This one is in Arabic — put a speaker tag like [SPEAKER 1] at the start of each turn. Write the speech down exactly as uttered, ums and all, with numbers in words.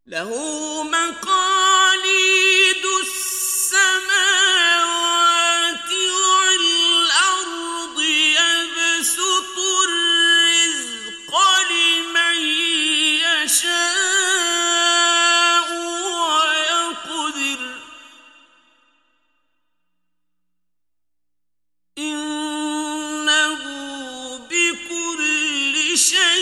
[SPEAKER 1] له مقاليد السماوات والأرض يبسط الرزق لمن يشاء ويقدر إنه بكل شيء